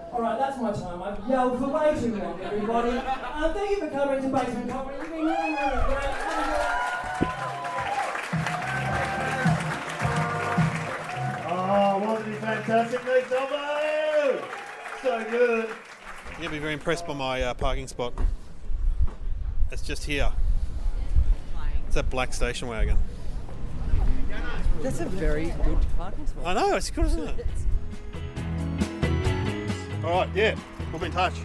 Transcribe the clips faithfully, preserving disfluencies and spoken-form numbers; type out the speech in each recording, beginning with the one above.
All right, that's my time. I've yelled for way too long, everybody. Uh, thank you for coming to Basement Comedy. You've been really, really great. Oh, wasn't he fantastic, Nick Delbo? So good. You're going to be very impressed by my uh, parking spot. It's just here. It's that black station wagon. That's a very good parking spot. I know, it's good, isn't it? All right, yeah, we'll be in touch.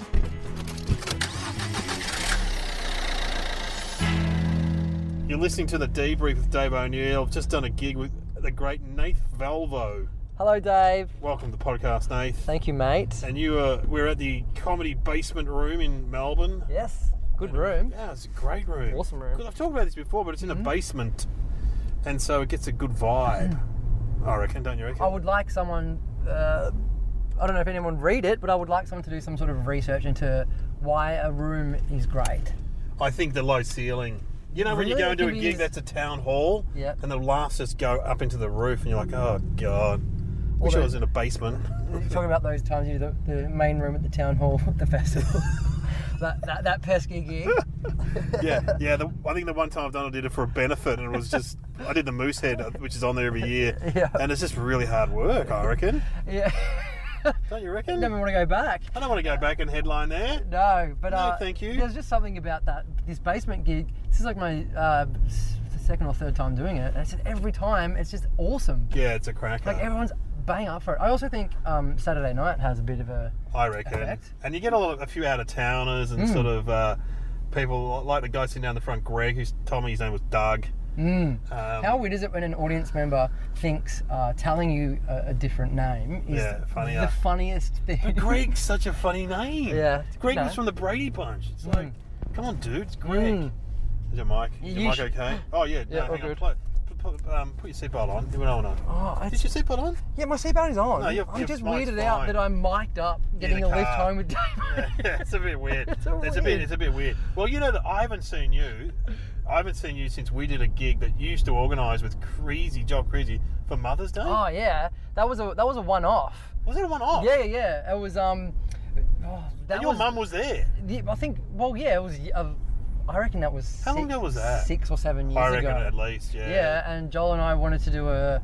You're listening to The Debrief with Dave O'Neill. I've just done a gig with the great Nath Valvo. Hello, Dave. Welcome to the podcast, Nath. Thank you, mate. And you were, we're at the Comedy Basement Room in Melbourne. Yes, good room. Yeah, it's a great room. Awesome room. Because I've talked about this before, but it's in Mm-hmm. a basement, and so it gets a good vibe. I reckon, don't you reckon? I would like someone, uh, I don't know if anyone would read it, but I would like someone to do some sort of research into why a room is great. I think the low ceiling. You know, when you Really? go It into a can be gig used- that's a town hall, Yep. and the laughs just go up into the roof, and you're like, oh, God. Or Wish I the- was in a basement. You're talking about those times you do the, the main room at the town hall at the festival. that, that that pesky gig. yeah, yeah. The, I think the one time I've done, I did it for a benefit, and it was just, I did the Moosehead, which is on there every year, Yeah. and it's just really hard work, I reckon. Yeah. Don't you reckon? Never want to go back. I don't want to go back and headline there. No, but No, uh, thank you. There's just something about that this basement gig. This is like my uh, s- second or third time doing it, and it's just every time it's just awesome. Yeah, it's a cracker. Like everyone's bang up for it. I also think um, Saturday night has a bit of a I reckon. effect. And you get a lot of, a few out of towners and Mm. sort of uh, people like the guy sitting down the front, Greg, who told me his name was Doug. Mm. Um, How weird is it when an audience member thinks uh, telling you a, a different name is Yeah, funny, the uh, funniest thing? But Greg's such a funny name. Yeah. Greg No. was from the Brady Bunch. It's like, Mm. come on, dude, it's Greg. Mm. Is your mic? You Is your mic sh- okay? Oh, yeah. Yeah, no, all hang on. good. Play, put, put, um, put your seatbelt on. You know, no. Oh, Is it's, your seatbelt on? yeah, my seatbelt is on. No, your- I'm your just mic's weirded out fine. that I'm mic'd up getting the a lift car. home with Dave. Yeah, it's a bit weird. It's a It's a bit. weird. It's a bit weird. Well, you know that I haven't seen you. I haven't seen you since we did a gig that you used to organise with Crazy Job Crazy for Mother's Day. Oh yeah, that was a that was a one-off. Was it a one-off? Yeah, yeah. It was um. Oh, that And your was, mum was there. Yeah, I think. Well, yeah, it was. Uh, I reckon that was. How six, long ago was that? Six or seven years I reckon ago. at least. Yeah. Yeah, and Joel and I wanted to do a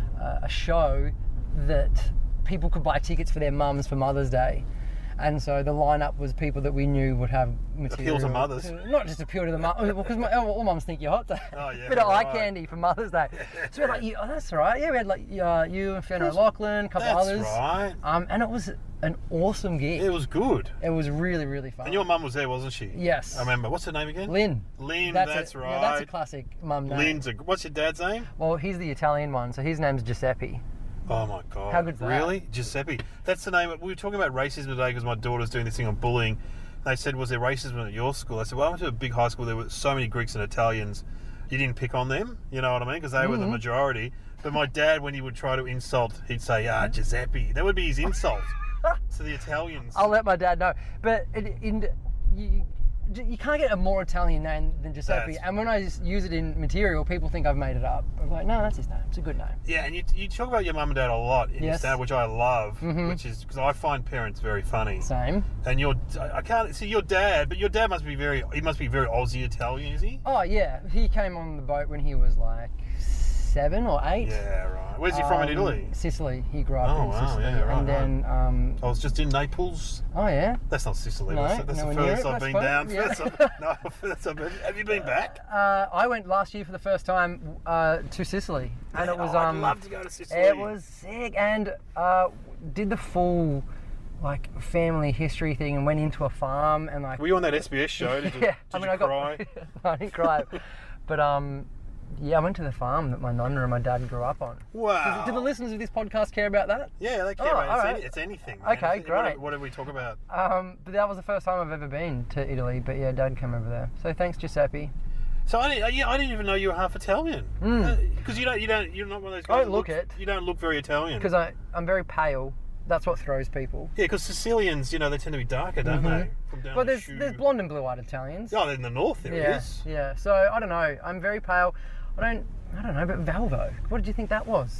a show that people could buy tickets for their mums for Mother's Day. And so the lineup was people that we knew would have material. Appeal to mothers. Not just appeal to the mums, because all mums think you're hot. So Oh, yeah, bit of eye right. candy for Mother's Day. So we're like, yeah, oh, that's right. Yeah, we had like uh, you and Fiona That's- O'Loughlin, a couple That's others. right. Um, and it was an awesome gig. It was good. It was really, really fun. And your mum was there, wasn't she? Yes. I remember. What's her name again? Lynn. Lynn, That's, that's, a, right. Yeah, that's a classic mum name. Lynn's a, what's your dad's name? Well, he's the Italian one, so his name's Giuseppe. Oh my God. How good's that? Really? Giuseppe. That's the name. We were talking about racism today because my daughter's doing this thing on bullying. They said, was there racism at your school? I said, well, I went to a big high school. There were so many Greeks and Italians. You didn't pick on them. You know what I mean? Because they were the Mhm. majority. But my dad, when he would try to insult, he'd say, ah, Giuseppe. That would be his insult to the Italians. I'll let my dad know. But in, in you, you can't get a more Italian name than Giuseppe. That's- And when I just use it in material, people think I've made it up. I'm like, no, that's his name. It's a good name. Yeah, and you, you talk about your mum and dad a lot in your Yes. stand, which I love, Mhm. which is because I find parents very funny. Same. And your, I can't see your dad, but your dad must be very, he must be very Aussie Italian, is he? Oh, yeah. He came on the boat when he was like seven or eight. Yeah, right. Where's he from in Um, Italy? Sicily. He grew up Oh, in wow, Sicily. yeah, right, and then, um, I was just in Naples. oh, yeah. That's not Sicily. No, that's that's the nowhere near furthest it, I've that's been fine, down. yeah. Furthest I've- no, furthest I've been. Have you been back? Uh, I went last year for the first time uh, to Sicily. And it was, oh, um, I'd love to go to Sicily. it was sick, and uh, did the full like family history thing, and went into a farm and like. Were you on that S B S show? Did you, yeah, did I mean you I got. cry? No, I didn't cry, but um, yeah, I went to the farm that my nonna and my dad grew up on. Wow. Do the listeners of this podcast care about that? Yeah, they care Oh, about it. all It's, right. any, it's anything. Man. Okay, It's- great. What, what did we talk about? Um, but that was the first time I've ever been to Italy. But yeah, Dad came over there. So thanks, Giuseppe. So I didn't, yeah, I didn't even know you were half Italian. Mm. Because you don't, you don't, you're not one of those I guys. don't that look looks- it. You don't look very Italian. Because I I'm very pale. That's what throws people. Yeah, because Sicilians, you know, they tend to be darker, don't Mhm. they? From down But the there's shoe. there's blonde and blue-eyed Italians. Oh, in the north there yeah, is. yeah. So I don't know. I'm very pale. I don't. I don't know. But Valvo. What did you think that was?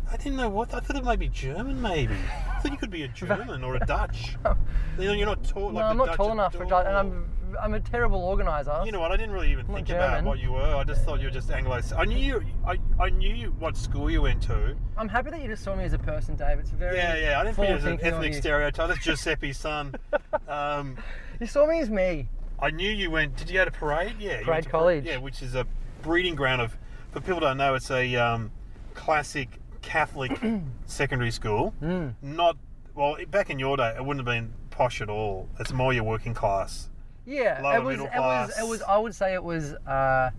I didn't know what. I thought it might be German, maybe. I thought you could be a German or a Dutch. You know, you're not tall. No, Like I'm the not Dutch tall are enough for tall. Dutch, and I'm I'm a terrible organizer. You know what? I didn't really even I'm not think about German. what you were. I just thought you were just Anglo. I knew you. I, I knew you, what school you went to. I'm happy that you just saw me as a person, Dave. It's very Yeah, yeah. I didn't think it was an forward-thinking of ethnic you. stereotype. That's Giuseppe's son. Um, You saw me as me. I knew you went. Did you go to Parade? Yeah. you went Parade to College. Yeah, which is a breeding ground of. For people who don't know, it's a um, classic Catholic secondary school. Mm. Not well. Back in your day, it wouldn't have been posh at all. It's more your working class. Yeah, Lower it was. middle It was. class. It was. I would say it was. Uh,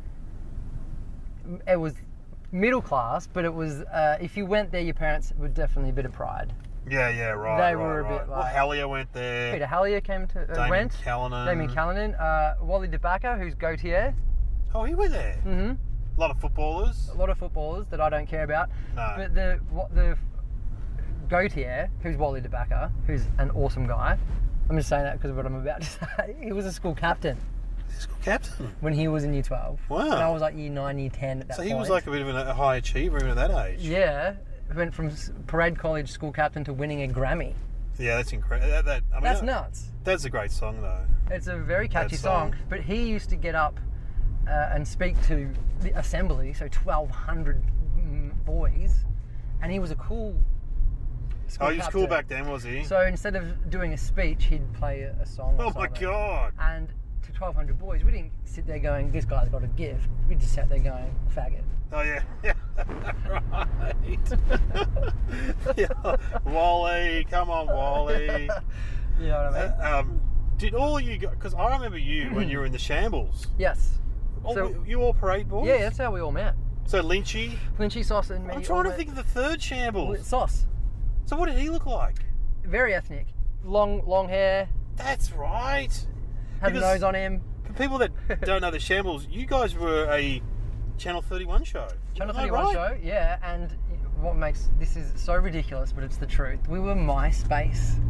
it was middle class, but it was. Uh, if you went there, your parents were definitely a bit of pride. Yeah, yeah, right. They right, were a right. bit Well, like- Hellier went there. Peter Hallier came to uh, Damien went. Callanan. Damien Callanan. Uh, Wally DeBacca, who's Gautier. Oh, he went there. Mm-hmm. A lot of footballers. A lot of footballers that I don't care about. No. But the what the Gautier, who's Wally DeBacca, who's an awesome guy. I'm just saying that because of what I'm about to say. He was a school captain School captain. when he was in year twelve. Wow. And I was like year nine, year ten at that So point. he was like a bit of an, a high achiever even at that age. Yeah. Went from s- Parade College school captain to winning a Grammy. Yeah, that's incredible. That, that, I mean, That's that- nuts. That's a great song, though. It's a very catchy That song. song. But he used to get up uh, and speak to the assembly, so twelve hundred mm, boys, and he was a cool school Oh, he was cool captain. back then, was he? So instead of doing a speech, he'd play a, a song. or oh my something. God! And to twelve hundred boys, we didn't sit there going, "This guy's got a gift." We just sat there going, "Faggot." Oh yeah, yeah, right. yeah. Wally, come on, Wally. You know what I mean? Uh, um, did all you go? Because I remember you when you were in the Shambles. Yes. Oh, So- you all Parade boys? Yeah, that's how we all met. So Lynchy. Lynchy, Sauce, and me. I'm all trying to met- think of the third Shambles. Sauce. So what did he look like? Very ethnic. Long, long hair. That's right. Had a Because- nose on him. For people that don't know the Shambles, you guys were a Channel thirty-one show. Channel Am I thirty-one right? show, yeah, and what makes this is so ridiculous, but it's the truth. We were MySpace.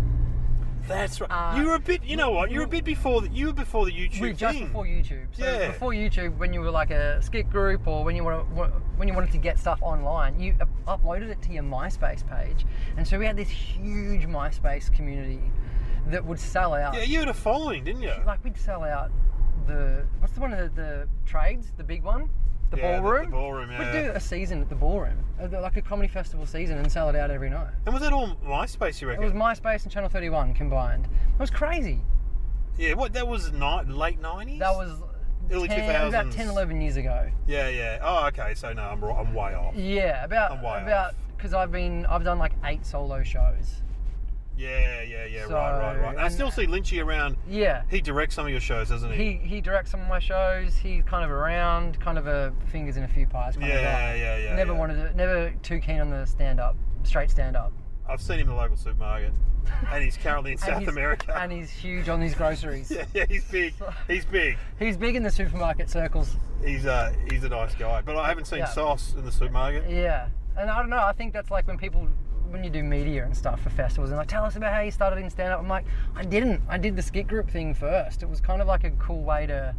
That's right. Uh, you were a bit. You know what? You were a bit before. The, you were before the YouTube We just thing. before YouTube. So Yeah. before YouTube, when you were like a skit group, or when you want to, when you wanted to get stuff online, you up- uploaded it to your MySpace page, and so we had this huge MySpace community that would sell out. Yeah, you had a following, didn't you? Like we'd sell out the what's the one of the, the trades, the big one, the Yeah, the- ballroom. the ballroom, We'd yeah. do a season at the ballroom, uh, like a comedy festival season, and sell it out every night. And was that all MySpace? You It reckon? was MySpace and Channel thirty-one combined. It was crazy. Yeah. What? That was ni- late nineties. That was Early ten, two thousands. about ten, eleven years ago. Yeah, yeah. Oh, okay. So no, I'm I'm way off. Yeah, about I'm way about off. because I've been I've done like eight solo shows. Yeah, yeah, yeah. So, right, right, right. And I and- still see Lynchy around. Yeah. He directs some of your shows, doesn't he? He he directs some of my shows. He's kind of around, kind of a fingers in a few pies kind of Yeah, guy. yeah, yeah, Never yeah. wanted to, never too keen on the stand up, straight stand up. I've seen him in the local supermarket, and he's currently in And South he's- America. And he's huge on these groceries. yeah, yeah, he's big. He's big. He's big in the supermarket circles. He's uh, he's a nice guy. But I haven't seen Yeah. Sauce in the supermarket. Yeah. And I don't know, I think that's like when people, when you do media and stuff for festivals, and like, tell us about how you started in stand up. I'm like, I didn't. I did the skit group thing first. It was kind of like a cool way to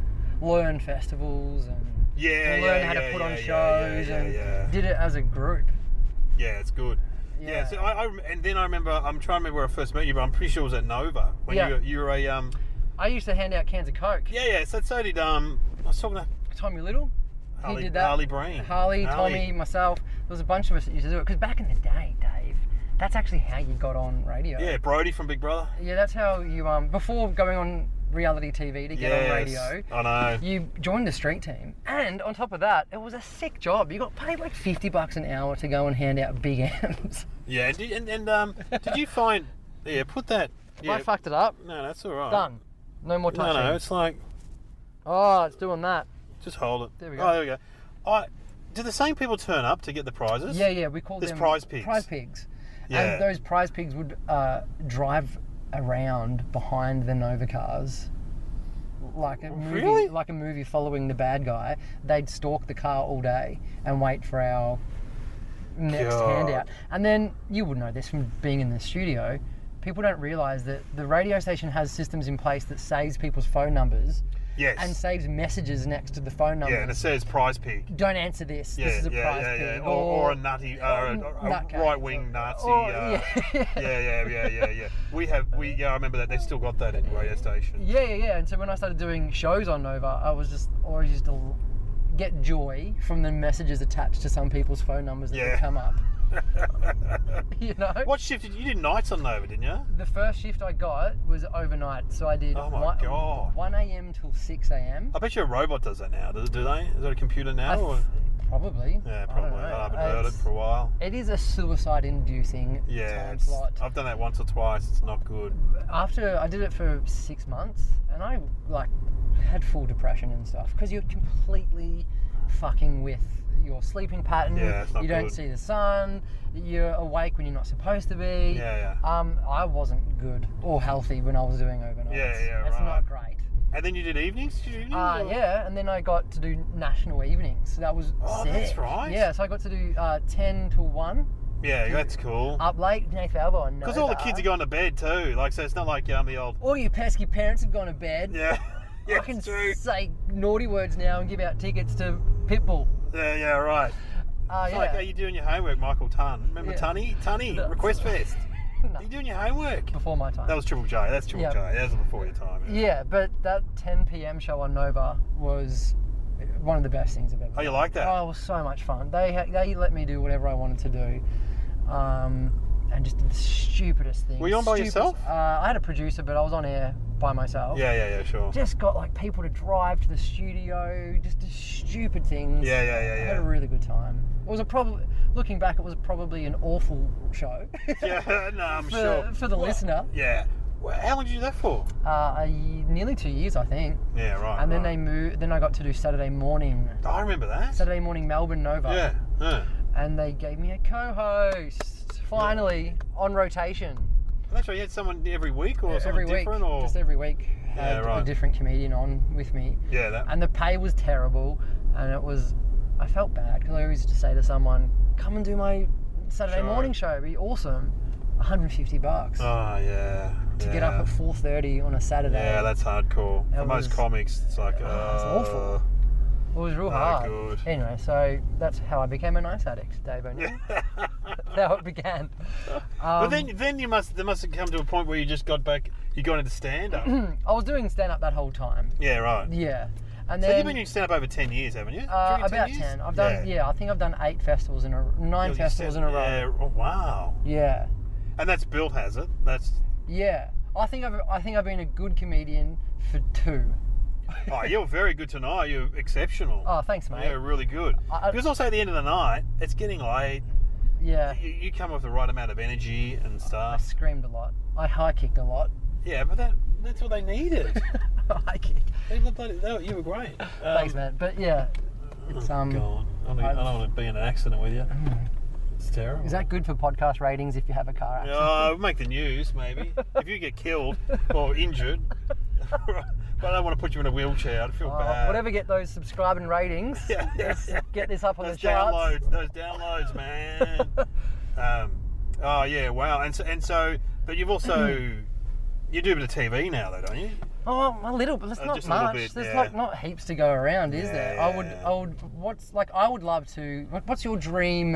learn festivals and Yeah, learn yeah, how yeah, to put yeah, on yeah, shows yeah, and yeah. did it as a group. Yeah, it's good. Yeah. Yeah. so I, I and then I remember. I'm trying to remember where I first met you, but I'm pretty sure it was at Nova when Yeah. you were, you were a um. I used to hand out cans of Coke. Yeah, yeah. So so did um. I was talking to Tommy Little, Harley, he did that. Harley Breen. Harley, Harley. Tommy, myself. There was a bunch of us that used to do it. Because back in the day, Dave, that's actually how you got on radio. Yeah, Brody from Big Brother. Yeah, that's how you, um, before going on reality T V to get Yes, on radio, I know. you joined the street team. And on top of that, it was a sick job. You got paid like fifty bucks an hour to go and hand out big M's. Yeah, and, did- and, and um, did you find? Yeah, put that. Yeah, I fucked it up. no, that's all right. Done. No more No, touching. no, it's like Oh, it's doing that. just hold it. There we go. Oh, there we go. I do the same people turn up to get the prizes? Yeah, yeah, we call There's them prize pigs. Prize pigs. Yeah. And those prize pigs would uh, drive around behind the Nova cars, like a movie, Really? like a movie following the bad guy. They'd stalk the car all day and wait for our next God. handout. And then you would know this from being in the studio. People don't realise that the radio station has systems in place that saves people's phone numbers Yes. and saves messages next to the phone number. Yeah, and it says prize pick. Don't answer this. Yeah, this is a yeah, prize yeah, pick. yeah. Or, or a nutty, uh, a, a nutcase. right-wing Nazi. Or- uh, yeah. yeah, yeah, yeah, yeah, yeah. We have, we yeah, I remember that. They still got that at radio station. Yeah, yeah, yeah. And so when I started doing shows on Nova, I was just always used to get joy from the messages attached to some people's phone numbers that Yeah. would come up. You know? What shift did you, you did nights on Nova, didn't you? The first shift I got was overnight, so I did Oh my one, God. one a.m. till six a.m. I bet you a robot does that now. Do, do they? Is that a computer now? I th- or? Probably. Yeah, I don't probably. know. I, haven't heard it It's- for a while. It is a suicide-inducing Yeah, time it's, slot. I've done that once or twice. It's not good. After I did it for six months, and I like had full depression and stuff because you're completely fucking with your sleeping pattern. Yeah, it's not you don't good. see the sun. You're awake when you're not supposed to be. Yeah, yeah. Um, I wasn't good or healthy when I was doing overnights. Yeah, yeah, It's right. not great. And then you did evenings? Did you do evenings? Uh, or- yeah, and then I got to do national evenings. So that was Oh, sick. that's right. Yeah, so I got to do uh, ten to one, Yeah, that's cool. up late, Nathan Albo on Because all the kids are going to bed too. Like, so it's not like um, the old. All you pesky parents have gone to bed. Yeah. Yeah, I can it's true. say naughty words now and give out tickets to Pitbull. Yeah, yeah, right. Uh, It's yeah. like, are you doing your homework, Michael Tunn? Remember Yeah. Tunny? Tunny, No. Request Fest. No, Are you doing your homework? before my time. That was Triple J. That's Triple Yeah. J. That was before your time. Yeah, but that ten p.m. show on Nova was one of the best things I've ever Oh, you done. like that? Oh, it was so much fun. They ha- they let me do whatever I wanted to do, um, and just did the stupidest things. Were you on by Stupidest- yourself? Uh, I had a producer, but I was on air by myself. Yeah, yeah, yeah, sure. Just got like people to drive to the studio, just do stupid things. Yeah, yeah, yeah, I yeah. had a really good time. It was a probably looking back, it was probably an awful show. Yeah, no, I'm for, sure. for the Well, listener. Yeah. Well, how long did you do that for? Uh, a, ye- nearly two years, I think. Yeah, right. And then right. they moved. Then I got to do Saturday morning, Oh, I remember that. Saturday morning Melbourne Nova. Yeah. yeah. And they gave me a co-host finally on rotation. Well, that's right. You had someone every week or every someone week, different, or just every week, Yeah, had right. a different comedian on with me. yeah, that. And the pay was terrible, and it was. I felt bad because I always used to say to someone, "Come and do my Saturday Sure. morning show. It'd be awesome." one hundred fifty bucks Oh yeah. to yeah. get up at four thirty on a Saturday. Yeah, that's hardcore. That For most was- comics, it's like, Oh, uh, it's awful. It was real No hard. good. Anyway, so that's how I became a nice addict, Dave O'Neill. Yeah. That's how it began. Um, but then, then you must there must have come to a point where you just got back. You got into stand up. I was doing stand up that whole time. Yeah, right. Yeah. And So then you've been doing stand up over ten years, haven't you? uh, During about years? ten. I've done yeah. I think I've done eight festivals in a nine You festivals said- in a row. Yeah. Oh, wow. Yeah. And that's Built has it. That's Yeah. I think I've I think I've been a good comedian for two. oh, you're very good tonight. You're exceptional. Oh, thanks, mate. Yeah, really good. I- I- because also at the end of the night, it's getting late. Yeah. You, you come with the right amount of energy and I stuff. screamed a lot. I high kicked a lot. Yeah, but that that's what they needed. high kicked. They looked like- they- you were great. Um, Thanks, man. But yeah, it's Oh, um. God. I don't, I don't want to be in an accident with you. It's terrible. Is that good for podcast ratings if you have a car accident? Uh, it'll make the news, maybe. If you get killed or injured. But I don't want to put you in a wheelchair. I'd feel Oh, bad. whatever, get those subscribe and ratings. Yeah, yeah, Let's yeah. get this up on those the charts. downloads, those downloads, man. um, oh yeah, wow. And so, and so, but you've also you do a bit of T V now, though, don't you? Oh, a little, but there's Uh, not just a little much. bit, There's yeah. like not heaps to go around, is Yeah, there? I would, yeah. I would. What's like? I would love to. what- What's your dream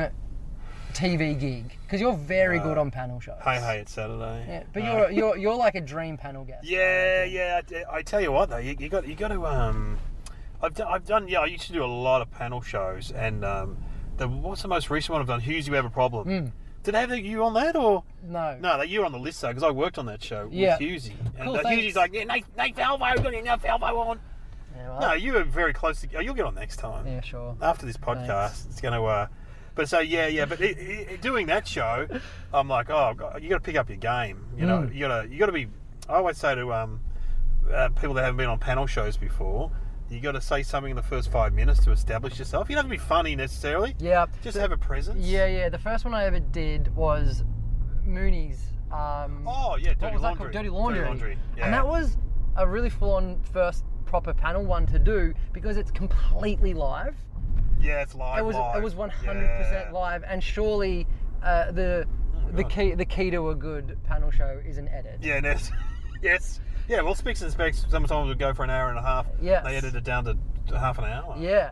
T V gig? Because you're very good on panel shows. Hey, hey, it's Saturday. Yeah, but No. you're you're you're like a dream panel guest. Yeah, yeah. I, I tell you what, though, you, you got you got to. Um, I've done, I've done. Yeah, I used to do a lot of panel shows, and um, the what's the most recent one I've done? Hughes, You Have a Problem. Mm. Did they have you on that or? No. No, that you were on the list though, because I worked on that show Yeah. with Hughesy. And Cool, uh, thanks. Hughesy's like, yeah, Nate, Nate Falvo, got Nate Falvo on. Yeah, well, No, you were very close to. Oh, you'll get on next time. yeah, sure. After this podcast, Thanks. it's going to. Uh, but so yeah, yeah. But it, it, doing that show, I'm like, oh, God, you got to pick up your game. You know, Mm. you got to you got to be. I always say to um, uh, people that haven't been on panel shows before, you got to say something in the first five minutes to establish yourself. You don't have to be funny necessarily. Yeah. Just have a presence. Yeah, yeah. The first one I ever did was Mooney's. Um, Oh yeah, dirty what was that laundry. called? Dirty Laundry. Dirty laundry. Yeah. And that was a really full-on first proper panel one to do because it's completely live. Yeah, it's live. It was live. it was one hundred percent Yeah. live, and surely uh, the Oh, the God. key the key to a good panel show is an edit. Yeah, and it's, Yes. Yeah, well, Spicks and Specs sometimes would go for an hour and a half. Yes. They edit it down to half an hour. Yeah.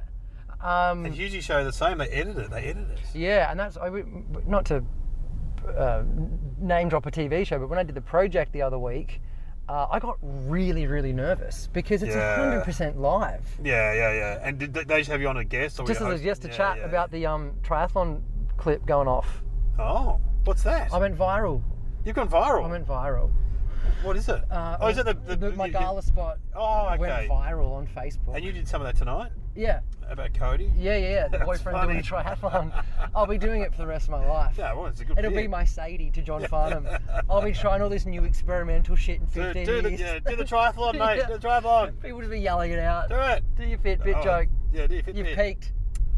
Um, And Husey Show the same. They edit it. They edit it. Yeah, and that's I would- not to uh, name drop a T V show, but when I did the project the other week, uh, I got really, really nervous because it's Yeah. one hundred percent live. Yeah, yeah, yeah. And did they they just have you on a guest? Or Just were as you just to host- chat yeah, yeah. about the um, triathlon clip going off. Oh, what's that? I went viral. You've gone viral. I went viral. What is it? Uh, oh, is it the, the, the- my you- gala spot Oh, okay. went viral on Facebook. And you did some of that tonight yeah, about Cody? yeah, yeah, yeah. The That's boyfriend funny. doing a triathlon. I'll be doing it for the rest of my life. Yeah, well, it's a good It'll be gig. my Sadie to John Farnham. I'll be trying all this new experimental shit in Do, fifteen do, the, years. yeah, do the triathlon, mate. Yeah. Do the triathlon. People just be yelling it out. Do it. Do your Fitbit Oh, joke. Yeah, do your Fitbit. You've peaked.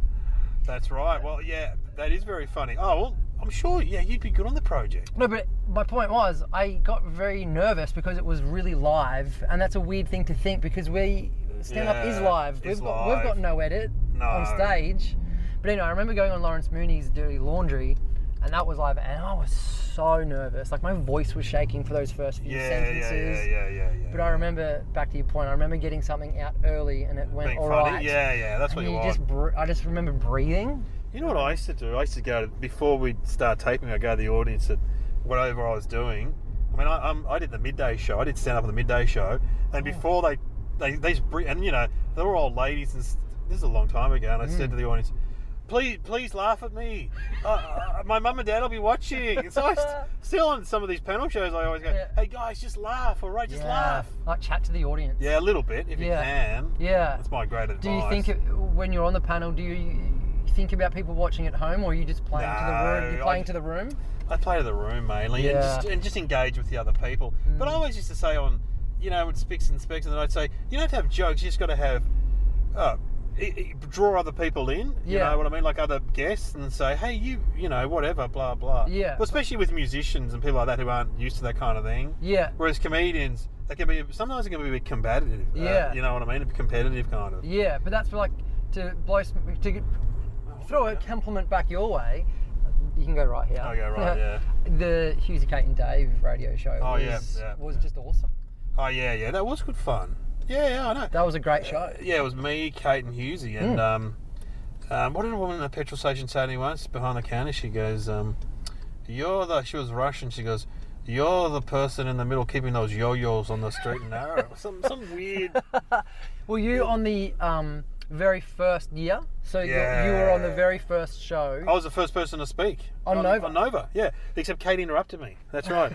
That's right. Well, yeah, that is very funny. Oh, well, I'm sure, yeah, you'd be good on the project. No, but my point was, I got very nervous because it was really live, and that's a weird thing to think because we stand up is Yeah, live. it's We've got live. we've got no edit No. on stage. But anyway, I remember going on Lawrence Mooney's Dirty Laundry, and that was live, and I was so nervous. Like my voice was shaking for those first few Yeah, sentences. yeah, yeah, yeah, yeah, yeah. But I remember, back to your point, I remember getting something out early, and it went Being all funny. right. Yeah, yeah, that's what And you you want. just, br- I just remember breathing. You know what I used to do? I used to go to, before we'd start taping, I'd go to the audience at whatever I was doing. I mean, I, um, I did the midday show. I did stand up on the midday show. And before they, they, they just bring, and you know, they were all ladies, and s- this is a long time ago, and I said to the audience, please, please laugh at me. Uh, uh, my mum and dad will be watching. And so I st- still on some of these panel shows, I always go, Yeah. hey guys, just laugh, all right? Just laugh. Like chat to the audience. Yeah, a little bit, if Yeah. you can. Yeah. That's my great advice. Do you think it, when you're on the panel, do you think about people watching at home, or are you just playing to the room? No, You're playing I- to the room? I play to the room mainly, and, Yeah. just, and just engage with the other people. But I always used to say on, you know, with Spicks and Specs, and then I'd say, you don't have to have jokes, you just got to have, uh, i- i- draw other people in, you Yeah. know what I mean, like other guests, and say, hey, you, you know, whatever, blah, blah. Yeah. Well, especially with musicians and people like that who aren't used to that kind of thing. Yeah. Whereas comedians, they can be, sometimes they can be a bit combative. uh, Yeah. you know what I mean? A bit competitive kind of. Yeah, but that's for like to blow some, to get, throw a compliment back your way. You can go right here. Oh, yeah, right, yeah. The Husey, Kate and Dave radio show Oh, was, yeah, yeah, was yeah. just awesome. Oh, yeah, yeah, that was good fun. Yeah, yeah, I know. That was a great show. Yeah, it was me, Kate, and Husey. And um, um, what did a woman in the petrol station say to me once behind the counter? She goes, um, "You're the." She was Russian. She goes, "You're the person in the middle keeping those yo-yos on the straight and narrow." some some weird. Were you on the um, very first year? So you- Yeah. you were on the very first show. I was the first person to speak On Nova? On Nova, yeah. Except Kate interrupted me. That's right.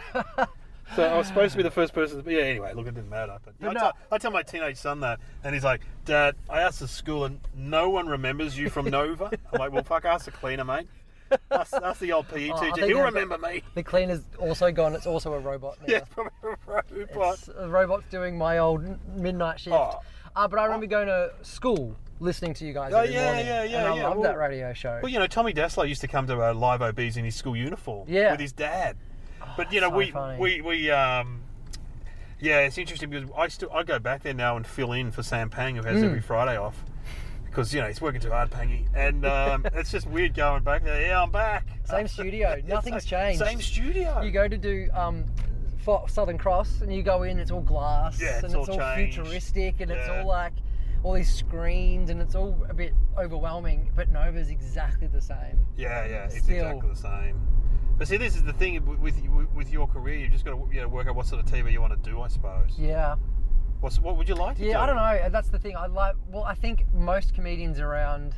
So I was supposed to be the first person to be. Yeah. Anyway, look, it didn't matter. But, But I, no- tell, I tell my teenage son that, and he's like, "Dad, I asked the school, and no one remembers you from Nova." I'm like, "Well, fuck, ask the cleaner, mate. Ask, ask the old P E Oh, I teacher. think He'll they've remember me." The cleaner's also gone. It's also a robot now. Yeah, it's probably a robot. It's a robot's doing my old midnight shift. Oh. Uh, but I remember going to school listening to you guys Oh, every yeah, morning. yeah, yeah, and I yeah. loved Well- that radio show. Well, you know, Tommy Dassler used to come to uh, Live O Bs in his school uniform Yeah. with his dad. But you know, so we, funny. we we um, yeah, it's interesting because I still I go back there now and fill in for Sam Pang, who has Mm. every Friday off, because you know he's working too hard, Pangy, and um, it's just weird going back there. Yeah, I'm back. Same studio. Yeah, Nothing's same- changed. Same studio. You go to do um, for Southern Cross, and you go in. It's all glass, Yeah, it's and all it's all changed. futuristic, and it's Yeah. all like all these screens, and it's all a bit overwhelming. But Nova's exactly the same. Yeah, yeah, it's Still. exactly the same. But see, this is the thing with with, with your career. You've just got to you know, work out what sort of T V you want to do, I suppose. Yeah. What's, what would you like to do? Yeah, I don't know. That's the thing. I like. Well, I think most comedians around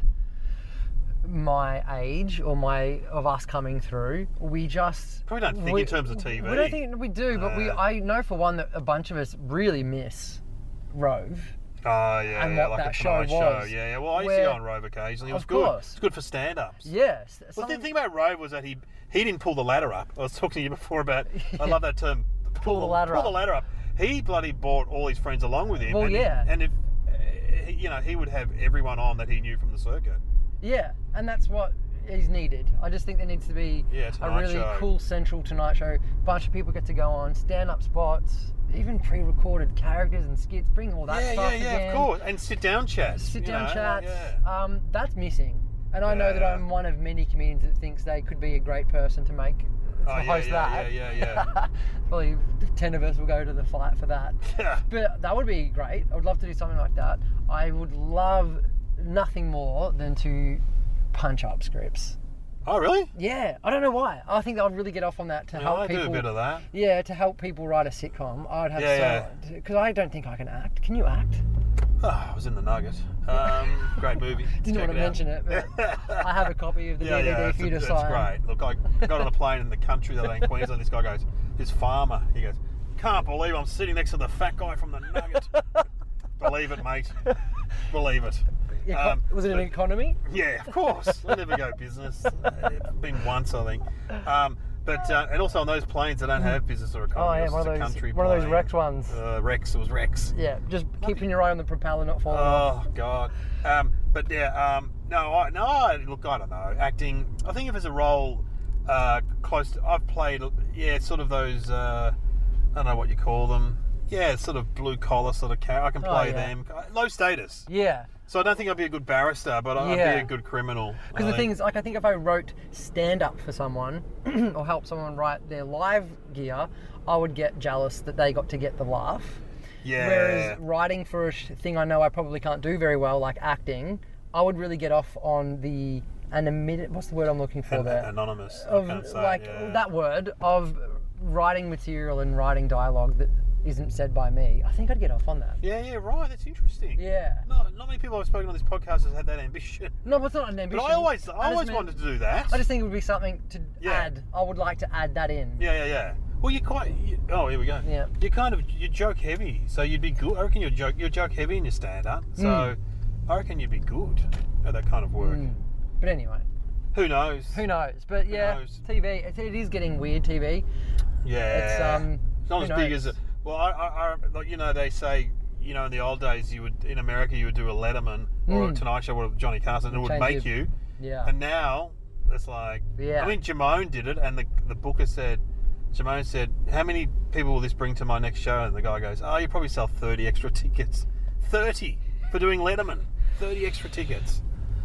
my age or my of us coming through, we just Probably don't think we- in terms of T V. We don't think we do, but we. No. I know for one that a bunch of us really miss Rove. Oh yeah, and yeah, what like that a show Tonight show. was, Yeah, yeah. Well, I used where- to go on Rove occasionally. It was Of good. course. It's good for stand-ups. Yes. Well, the something- thing about Rove was that he he didn't pull the ladder up. I was talking to you before about. I love that term. Pull the ladder pull up. the ladder up. He bloody brought all his friends along with him. Well, and yeah. And if uh, you know, he would have everyone on that he knew from the circuit. Yeah, and that's what is needed. I just think there needs to be Yeah, a Tonight really Show. cool central Tonight Show. Bunch of people get to go on, stand-up spots, even pre-recorded characters and skits. Bring all that yeah, stuff yeah, yeah. again. Of course. And sit down chats. Sit you down know, chats. Yeah. Um, that's missing. And I know that Yeah. I'm one of many comedians that thinks they could be a great person to make to Oh, yeah, host yeah, that. yeah, yeah, yeah. Probably ten of us will go to the fight for that. Yeah. But that would be great. I would love to do something like that. I would love nothing more than to punch up scripts. Oh, really? Yeah, I don't know why. I think I would really get off on that to Yeah, help I people. do a bit of that. Yeah, to help people write a sitcom. I would have Yeah, so because I don't think I can act. Can you act? Oh, I was in The Nugget. Um, great movie. Didn't Check want to it out. mention it, but I have a copy of the Yeah, D V D yeah, for you to it's, sign. it's great. Look, I got on a plane in the country the other day in Queensland. This guy goes, this farmer, he goes, can't believe I'm sitting next to the fat guy from The Nugget. Believe it, mate. Believe it. Yeah, Um, was it an but- economy? Yeah, of course. I never go business. Uh, been once, I think. Um, but uh, and also on those planes, they don't have business or economy. Oh yeah, It's one of just a those country one of those plane. Rex ones. Uh, Rex. It was Rex. Yeah, just keeping your eye on the propeller not falling off. Oh God. Um, but yeah. Um, no. I, no. I, look, I don't know. Acting. I think if it's a role uh, close to, I've played. Yeah, sort of those. Uh, I don't know what you call them. Yeah, sort of blue collar sort of character. I can Oh, play yeah. them. Low status. Yeah. So I don't think I'd be a good barrister, but I'd Yeah. be a good criminal. Because the thing is, like, I think if I wrote stand-up for someone or help someone write their live gear, I would get jealous that they got to get the laugh. Yeah. Whereas writing for a sh- thing I know I probably can't do very well, like acting, I would really get off on the anonymity. What's the word I'm looking for An- there? Anonymous. I Of can't say, like yeah. that word of writing material and writing dialogue that isn't said by me. I think I'd get off on that. Yeah, yeah, right. That's interesting. Yeah. Not, not many people I've spoken on this podcast has had that ambition. No, but it's not an ambition. But I always, I just always meant- wanted to do that. I just think it would be something to Yeah. add. I would like to add that in. Yeah, yeah, yeah. Well, you're quite. You, oh, here we go. Yeah. You're kind of you're joke heavy, so you'd be good. I reckon you're joke you're joke heavy in your stand up. So Mm. I reckon you'd be good at that kind of work. Mm. But anyway, Who knows? who knows? But yeah, knows? T V. It, it is getting weird. T V. Yeah. It's um. It's not who as big knows? as it. Well, I, I, I, like, you know, they say, you know, in the old days, you would in America, you would do a Letterman or a Mm. Tonight Show with Johnny Carson, and it would Change make your- you. Yeah. And now it's like, Yeah. I mean, Jamone did it, and the the booker said, Jamone said, how many people will this bring to my next show? And the guy goes, oh, you probably sell thirty extra tickets. thirty for doing Letterman. thirty extra tickets.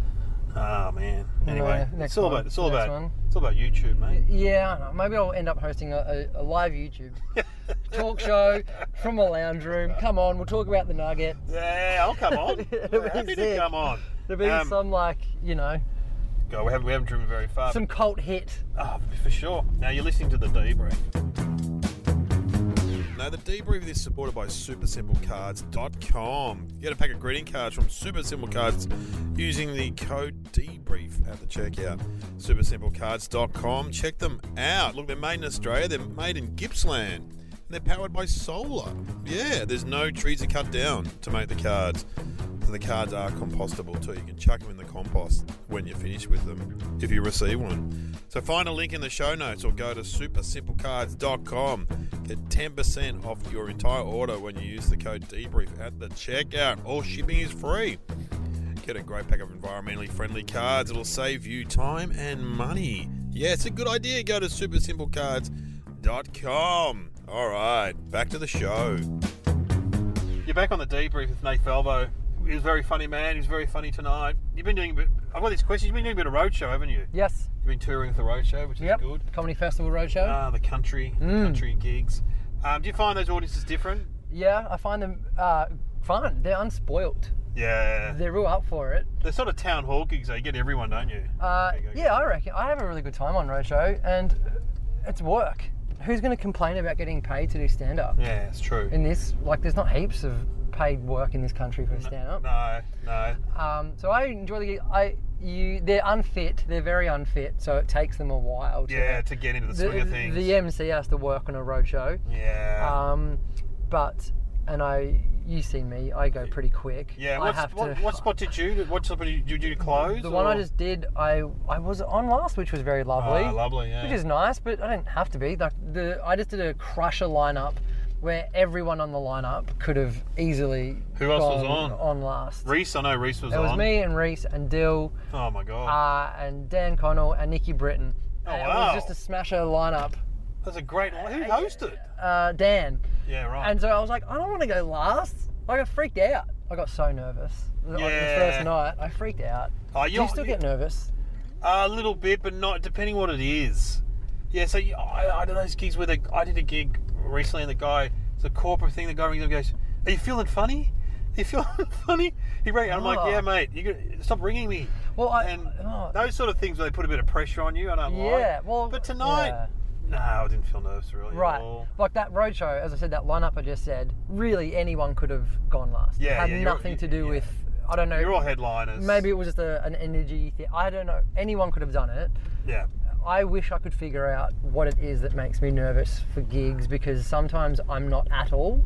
Oh man. Anyway, No, next it's all one. about it's all Next about one. it's all about YouTube, mate. Yeah, I don't know. Maybe I'll end up hosting a, a, a live YouTube talk show from a lounge room. Come on, we'll talk about the Nugget. Yeah, I'll come on. It'll We're be happy to sick. come on. There'll be Um, some like you know God, we haven't we haven't driven very far. some cult hit. Oh, for sure. Now you're listening to the debrief. Now the debrief is supported by super simple cards dot com. Get a pack of greeting cards from Super Simple Cards using the code debrief at the checkout. super simple cards dot com. Check them out. Look, they're made in Australia. They're made in Gippsland. And they're powered by solar. Yeah, there's no trees to cut down to make the cards. So the cards are compostable too. You can chuck them in the compost when you finish with them, if you receive one. So find a link in the show notes or go to super simple cards dot com. Get ten percent off your entire order when you use the code debrief at the checkout. All shipping is free. Get a great pack of environmentally friendly cards. It'll save you time and money. Yeah, it's a good idea. Go to super simple cards dot com. All right, back to the show. You're back on the debrief with Nate Falvo. He was a very funny man. He was very funny tonight. You've been doing a bit. I've got this question. You've been doing a bit of roadshow, haven't you? Yes. You've been touring with the roadshow, which is Yep. good. Comedy Festival Roadshow. Ah, the country, Mm. country gigs. Um, do you find those audiences different? Yeah, I find them uh, fun. They're unspoilt. Yeah. They're real up for it. They're sort of town hall gigs, though. You get everyone, don't you? Uh, There you go. yeah, I reckon. I have a really good time on Roadshow, and it's work. Who's going to complain about getting paid to do stand-up? Yeah, it's true. In this, like, there's not heaps of paid work in this country for stand-up. No, no. Um, so I enjoy the gig. I, you, they're unfit. They're very unfit, so it takes them a while to... Yeah, to get into the swing the, of things. the M C has to work on a roadshow. Yeah. Um, but, and I, you've seen me, I go pretty quick. yeah. I What's, have what, to, what spot did you? What spot did you, did you close? The one I or- just did, I I was on last, which was very lovely. Ah, lovely. Yeah. Which is nice, but I didn't have to be. Like the, I just did a crusher lineup where everyone on the lineup could have easily. Who else was gone on? On last. Reese, I know Reese was It on. was me and Reese and Dill, Oh my god. uh, and Dan Connell and Nikki Britton. Oh, and It wow. was just a smasher lineup. That's a great. Who hosted? Uh, Dan. Yeah, right. And so I was like, I don't want to go last. I got freaked out. I got so nervous. Like, Yeah. the first night, I freaked out. Oh, Do you you're- still get nervous? A little bit, but not depending what it is. Yeah, so you, I, I do those gigs where the, I did a gig recently and the guy, it's a corporate thing, the guy rings up and goes, are you feeling funny? Are you feeling funny? He rang, I'm like, Oh. yeah, mate, you got, stop ringing me. Well, I- and oh. those sort of things where they put a bit of pressure on you, I don't like. Yeah, well, But tonight, yeah. no, I didn't feel nervous really Right. at all. Like that roadshow, as I said, that lineup I just said, really anyone could have gone last. Yeah, It had yeah, you're- nothing to do yeah. with, I don't know. You're all headliners. Maybe it was just a, an energy thing. I don't know. Anyone could have done it. Yeah. I wish I could figure out what it is that makes me nervous for gigs, because sometimes I'm not at all.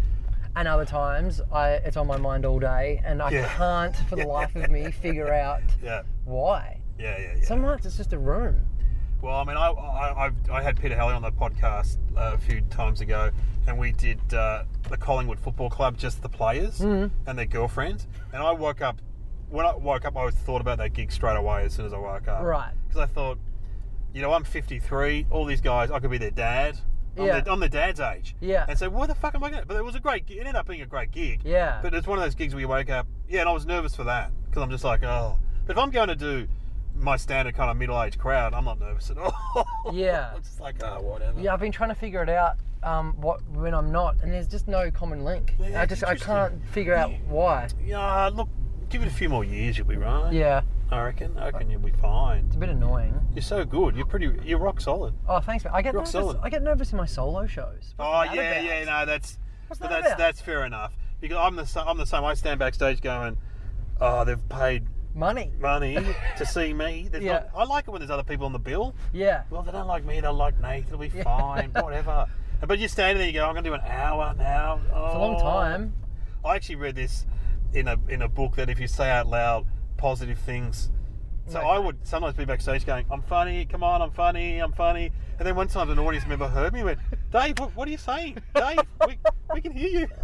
And other times I, it's on my mind all day and I Yeah. can't for the life of me figure out Yeah. why. Yeah, yeah, yeah. Some nights it's just a room. Well, I mean, I I, I've, I had Peter Halley on the podcast uh, a few times ago, and we did uh, the Collingwood Football Club, just the players Mm-hmm. and their girlfriends. And I woke up, when I woke up, I always thought about that gig straight away as soon as I woke up. Right. Because I thought, you know, I'm fifty-three, all these guys, I could be their dad. I'm, Yeah. their, I'm their dad's age. Yeah. And so, why the fuck am I going to? But it was a great gig. It ended up being a great gig. Yeah. But it's one of those gigs where you wake up, yeah, and I was nervous for that. Because I'm just like, oh. But if I'm going to do my standard kind of middle-aged crowd, I'm not nervous at all. Yeah. It's just like, oh, whatever. Yeah, I've been trying to figure it out um, what when I'm not, and there's just no common link. Yeah, I just I interesting. can't figure out why. Yeah, look, give it a few more years, you'll be right. Yeah, I reckon. I reckon you'll be fine. it's a bit annoying. You're so good. You're pretty. You're rock solid. Oh, thanks, man. I get Rock nervous. solid. I get nervous in my solo shows. What's Oh that yeah, about? yeah. No, that's. What's but that that's about? that's fair enough. Because I'm the sa- I'm the same. I stand backstage going, oh, they've paid Money. money to see me. There's Yeah. not, I like it when there's other people on the bill. Yeah. Well, they don't like me. They'll like Nate. It'll be Yeah. fine. Whatever. But you're standing there. You go, I'm going to do an hour now. Oh. It's a long time. I actually read this in a in a book that if you say out loud positive things, so Okay. I would sometimes be backstage going, "I'm funny. Come on, I'm funny. I'm funny." And then one time an audience member heard me and went, "Dave, what, what are you saying? Dave, we, we can hear you."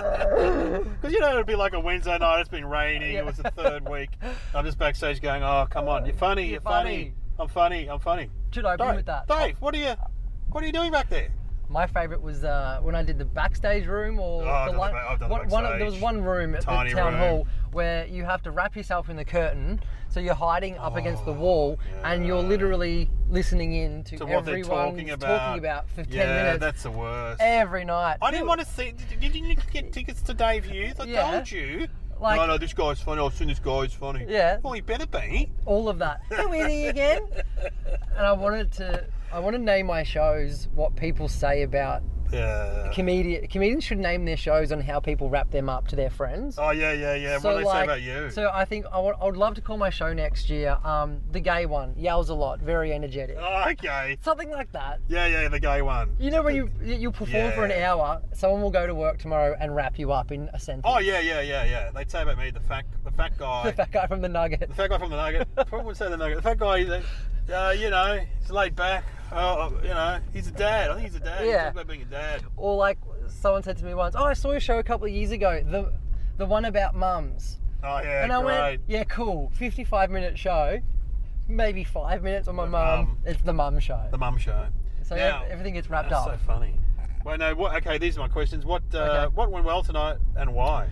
Because you know it'd be like a Wednesday night. It's been raining. Yeah. It was the third week. I'm just backstage going, "Oh, come on, you're funny. You're, You're funny. funny. I'm funny. I'm funny." Should I open Dave, with that? Dave, what are you? What are you doing back there? My favourite was uh, when I did the backstage room, or Oh, I've the done line- the ba- I've done the one, one- there was backstage. one room at Tiny the town room. hall where you have to wrap yourself in the curtain, so you're hiding up against the wall, and you're yeah. literally listening in to, To what they're everyone talking about. about for ten yeah, minutes that's the worst. every night. I didn't want to see. Did did you get tickets to Dave Hughes? I Yeah. told you. Like- no, no, this guy's funny. I've seen this guy's funny. Yeah. Well, he better be. all of that. Who is he again? And I wanted to, I want to name my shows what people say about Yeah. comedian. Comedians should name their shows on how people wrap them up to their friends. Oh yeah, yeah, yeah. So, what do they like, say about you? So I think I would, I would love to call my show next year um, the gay one. Yells a lot, very energetic. oh, okay. Something like that. Yeah, yeah, the gay one. You know when you you perform for an Yeah. hour, someone will go to work tomorrow and wrap you up in a sentence. Oh yeah, yeah, yeah, yeah. They'd say about me the fat, the fat guy. The fat guy from the Nugget. The fat guy from the Nugget. Probably would say the Nugget. The fat guy, uh, you know, he's laid back. Oh, you know, he's a dad. I think he's a dad. He Yeah. talks about being a dad. Or like someone said to me once, "Oh, I saw your show a couple of years ago. The the one about mums." Oh yeah, And I great. went, "Yeah, cool. fifty-five minute show, maybe five minutes on my The mum. mum. It's the mum show." The mum show. So Now- ev- everything gets wrapped That's up. so funny. Well, no. What? Okay, these are my questions. What? Uh, Okay. What went well tonight, and why?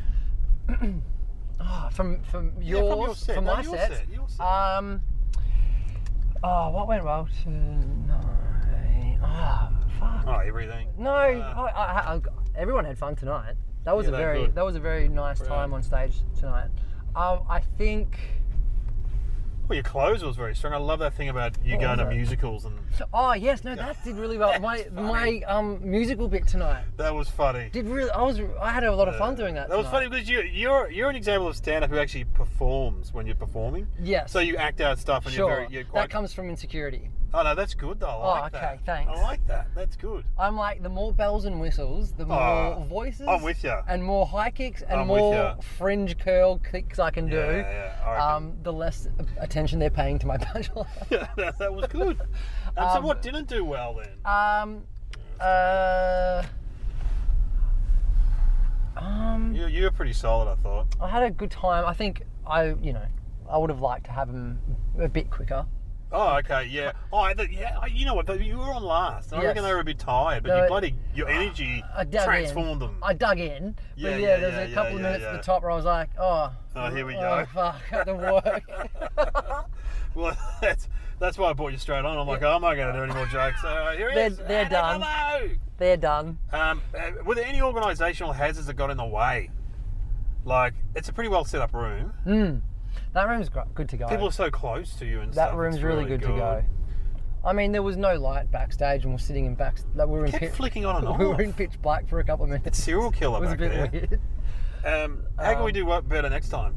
Oh, from from Yeah, yours, from your set. from No, my your set. set, your set. Um. Oh, what went well tonight? Oh, fuck. Oh, everything. No, Uh, I, I, I, everyone had fun tonight. That was Yeah, a they're very good. that was a very nice Right. time on stage tonight. Um, I think. Well, your clothes was very strong. I love that thing about you What going to was it? musicals, and Oh yes, no, that did really well. My That's my funny. um musical bit tonight that was funny. did really. I was I had a lot of fun doing that. That was tonight. funny because you, you're you're an example of stand-up who actually performs when you're performing. Yes. So you act out stuff, and Sure. you're very you're quite. That comes from insecurity. Oh no, that's good though. I Oh, like okay, that. thanks. I like that. That's good. I'm like, the more bells and whistles, the more Oh, voices. I'm with ya. And more high kicks and I'm with more ya. fringe curl kicks I can do. Yeah, yeah, I reckon. um, the less attention they're paying to my punchline. Yeah, that, that was good. Um, so Um, what didn't do well then? um, uh, um, You you were pretty solid, I thought. I had a good time. I think I, you know, I would have liked to have them a bit quicker. Oh, okay, yeah. Oh, I, th- yeah. I- You know what? You were on last. And I Yes. reckon they were a bit tired, but No, you bloody your energy I dug transformed in. them. I dug in, Yeah, but yeah, yeah, there's yeah, a couple yeah, of yeah, minutes yeah. at the top where I was like, oh, Oh, here we oh, go. fuck, I have to work. Well, that's That's why I brought you straight on. I'm like, oh, I'm not going to do any more jokes. Uh, here he They're- is. they're Hey, done. Hello. They're done. Um, uh, were there any organisational hazards that got in the way? Like, it's a pretty well set up room. Mm. That room's gr- good to go. People are so close to you and that stuff. room's It's really, good, to go. I mean, there was no light backstage, and we're sitting in back. Like, we were in Kept pit, flicking on and off. we were in pitch black for a couple of minutes. Serial killer It was back a bit there. weird. Um, how can we Um, do what better next time?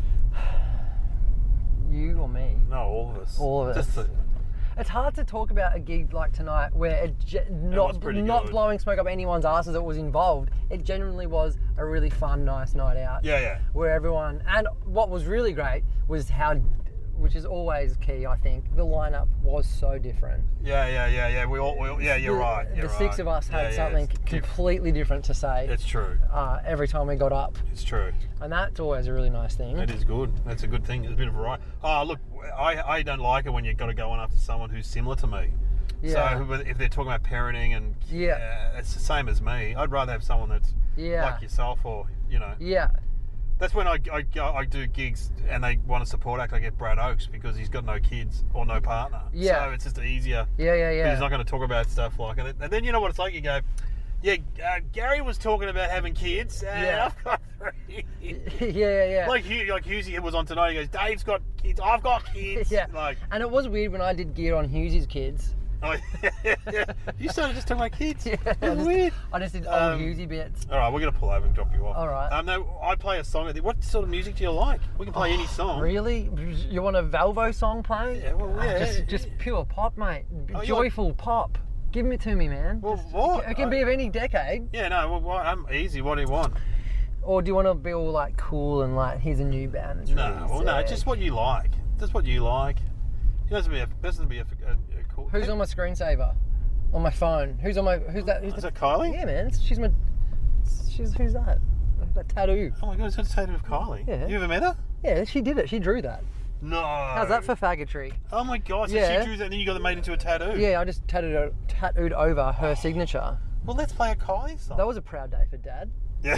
You or me? No, all of us. All of Just us. the- It's hard to talk about a gig like tonight where it ge- was not pretty not good. blowing smoke up anyone's asses that was involved. It genuinely was a really fun, nice night out. yeah, yeah. Where everyone, and what was really great was how, which is always key, I think, the lineup was so different. Yeah, yeah, yeah, yeah. We all, we all yeah, you're the, right. You're the six right. of us had Yeah, yeah, something it's diff- completely different to say It's true. uh, every time we got up, It's true. and that's always a really nice thing. It is good. That's a good thing. There's a bit of variety. Oh, look, I, I don't like it when you've got to go on after someone who's similar to me. Yeah. So if they're talking about parenting and Yeah. uh, it's the same as me. I'd rather have someone that's Yeah. like yourself, or you know. Yeah, That's when I, I, go- I do gigs and they want a support act. I get Brad Oakes because he's got no kids or no partner. Yeah. So it's just easier. yeah, yeah, yeah. He's not going to talk about stuff like it. And then you know what it's like. You go, yeah, uh, Gary was talking about having kids. And Yeah. I've got three. yeah, yeah, yeah. Like Hugh, like Hughesy was on tonight. He goes, Dave's got kids. I've got kids. yeah. Like, And it was weird when I did gear on Hughes's kids. oh, yeah, yeah. You started just talking about kids. Yeah, I That's just, weird. I just did Um, old Hughesy bits. All right, we're gonna pull over and drop you off. All right. Um, no, I play a song. What sort of music do you like? We can play any song. Really? You want a Valvo song playing? Yeah, well, Ah, yeah. Just, just pure pop, mate. Oh, you Joyful pop. Give it to me, man. Well, Just- what? It can be of any decade. Yeah, no. Well, what, I'm easy. What do you want? Or do you want to be all like cool and like, here's a new band? It's No, really well, no. sick? Just what you like. Just what you like. It doesn't be a. Doesn't be a, a, a cool. Who's on my screensaver? On my phone? Who's on my? Who's that? Who's Is the, that Kylie? Yeah, man. It's, she's my. She's who's that? That tattoo. Oh my god, it's got a tattoo of Kylie. Yeah. You ever met her? Yeah, she did it. She drew that. No. How's that for faggotry? Oh my god, so Yeah. she drew that and then you got it made into a tattoo. Yeah, I just tattooed o- tattooed over her signature. Well, let's play a Kylie song. That was a proud day for Dad. Yeah.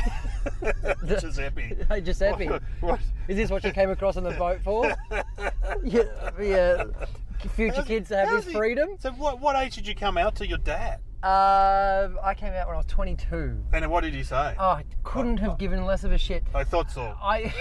Giuseppe. Hey Giuseppe, What, what? is this what you came across on the boat for? yeah, yeah. Future How's- kids to have how's this he- freedom. So what, what age did you come out to your dad? Uh, I came out when I was twenty-two. And then what did he say? Oh, I couldn't have given less of a shit. I thought so. I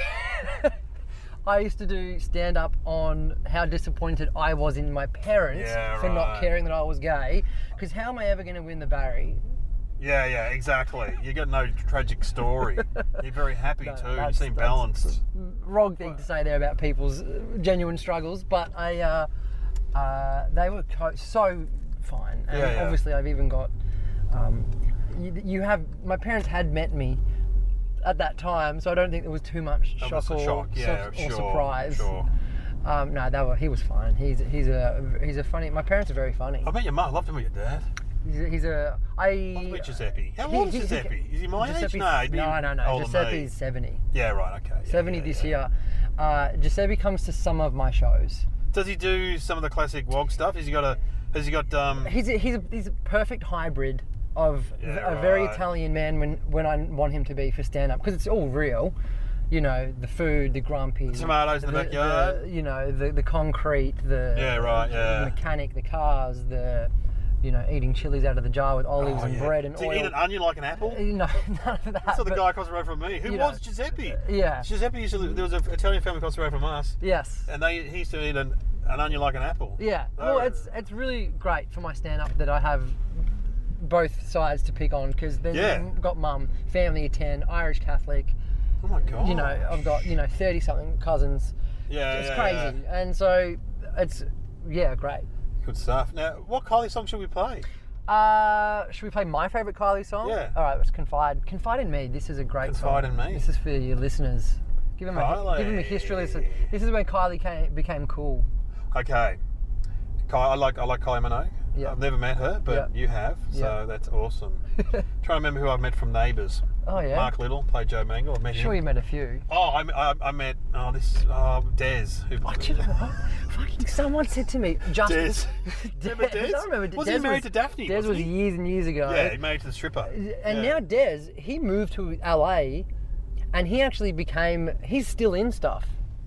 I used to do stand up on how disappointed I was in my parents Yeah, for not right. caring that I was gay. Because how am I ever going to win the Barry? Yeah, yeah, exactly. You got no tragic story. You're very happy No, too. You that's- seem that's- balanced. Wrong thing to say there about people's uh, genuine struggles, but I uh, uh, they were co- so fine. And Yeah, yeah. obviously, I've even got um, you, you have my parents had met me at that time, so I don't think there was too much That shock was a or, shock, yeah, or sure, surprise. Sure. Um, no, they were, he was fine. He's he's a he's a funny. My parents are very funny. I met your mum. I loved to meet your dad. He's a, he's a I. I met Giuseppe. How he- old is he- he- Giuseppe? Is he my Giuseppe's- age? No, he'd be no, no, no. older than me. Giuseppe's seventy. Yeah, right. Okay. yeah, seventy yeah, this yeah. year. Uh, Giuseppe comes to some of my shows. Does he do some of the classic W O G stuff? Has he got a? Has he got? Um, He's a, he's a, he's a perfect hybrid of Yeah, a very right. Italian man when, when I want him to be for stand up because it's all real. You know, the food, the grumpy, The tomatoes in the backyard. the- you know, the the concrete, the Yeah, right, yeah. the mechanic, the cars, the you know, eating chilies out of the jar with olives oh, and yeah. bread and Does he oil. eat an onion like an apple? You know, none of that. That's what the but- guy across the road from me. Who you know, was Giuseppe? yeah. Giuseppe used to live, there was an Italian family across the road from us, Yes. and they he used to eat an, an onion like an apple. Yeah. Oh. Well, it's it's really great for my stand up that I have both sides to pick on because then Yeah. you've got mum, family of ten, Irish Catholic. Oh my god. You know, I've got you know thirty something cousins. Yeah, It's yeah, crazy, yeah. and so it's yeah, great. Good stuff. Now, what Kylie song should we play? Uh, should we play my favourite Kylie song? Yeah. All right, let's confide. Confide in me. This is a great Confide song. in Me. This is for your listeners. Give them a Kylie. give them a history lesson. This is when Kylie came, became cool. Okay. Ky- I like I like Kylie Minogue. Yeah. I've never met her, but Yeah. you have, so Yeah. that's awesome. Trying to remember who I've met from Neighbours. Oh yeah. Mark Little played Joe Mangle. I met Sure, him. you met a few. Oh, I, I, I met oh this oh Des. Who, Oh, do you know what? Fucking someone said to me, just Des. Remember Des? I remember. Wasn't he married to Daphne, Des wasn't was he? years and years ago. Yeah, he married to the stripper. And Yeah. now Des, he moved to L A, and he actually became. He's still in stuff.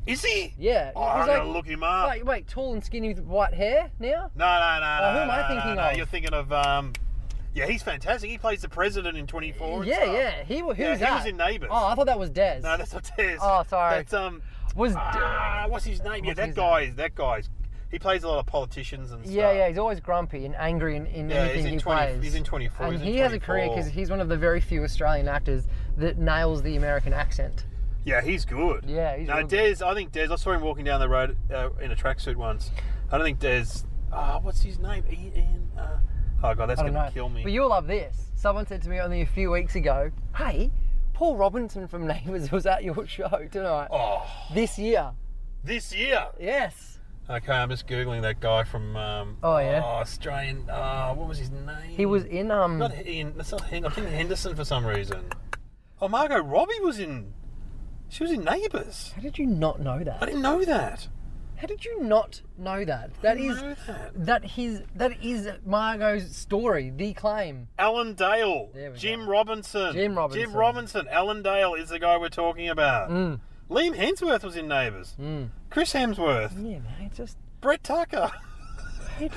Is he? Yeah. Oh, I'm he's going to like, look him up. wait, wait, tall and skinny with white hair now? No, no, no, Oh, no. who am I no, thinking no, no. of? You're thinking of, um, yeah, he's fantastic. He plays the president in twenty-four and Yeah, stuff. yeah. He, who's Yeah, that? he was in Neighbours. Oh, I thought that was Des. No, that's not Des. Oh, sorry. That's, um, was ah, what's his name? Yeah, What's that his guy, that guy's, he plays a lot of politicians and stuff. Yeah, yeah, he's always grumpy and angry in, in Yeah, anything he's in he twenty plays. he's in twenty-four. And he's in he has a career twenty-four. because he's one of the very few Australian actors that nails the American accent. Yeah, he's good. Yeah, he's No, real Des, I think Des, I saw him walking down the road uh, in a tracksuit once. I don't think Des, ah, what's his name? Ian, uh, oh, God, that's I going don't to know. kill me. But you'll love this. Someone said to me only a few weeks ago, hey, Paul Robinson from Neighbours was at your show tonight. Oh, This year. this year. Yes. Okay, I'm just Googling that guy from, um, Oh, yeah? oh, Australian, uh, what was his name? He was in, um... Not Ian, that's not Hen- I'm thinking Henderson for some reason. Oh, Margot Robbie was in, she was in Neighbours. How did you not know I that? didn't know that. How did you not know that? That didn't is... know that. That his that is Margot's story, the claim. Alan Dale, There we Jim go. Robinson. Jim Robinson. Jim Robinson. Alan Dale is the guy we're talking about. Mm. Liam Hemsworth was in Neighbours. Mm. Chris Hemsworth. Yeah, mate, just... Brett Tucker. How did,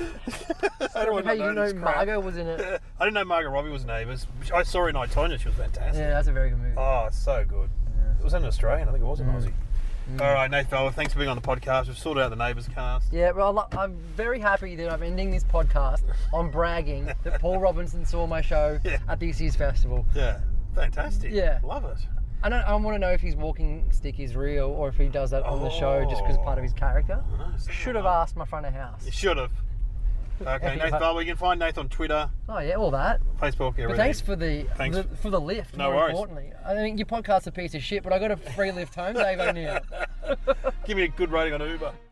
I don't how you know know this crap. Margot was in it? I didn't know Margot Robbie was Neighbours. I saw her in I, Tonya. She was fantastic. Yeah, that's a very good movie. Oh, it's so good. It was an Australian. I think it was an Mm. Aussie. All right, Nathan Fowler, thanks for being on the podcast. We've sorted out the Neighbours cast. Yeah, well, lo- I'm very happy that I'm ending this podcast on bragging that Paul Robinson saw my show Yeah. at this year's festival. Yeah, fantastic. Yeah. Love it. I don't. I want to know if his walking stick is real or if he does that on the show just because part of his character. Oh, so Should have well. asked my front of house. You should have. Okay, Nathan Fowler, you can find Nathan on Twitter, Oh yeah, all that. Facebook, everything. But thanks for the, Thanks. the for the lift. No more worries. importantly, I think your podcast's a piece of shit, but I got a free lift home, Dave O'Neill. Give me a good rating on Uber.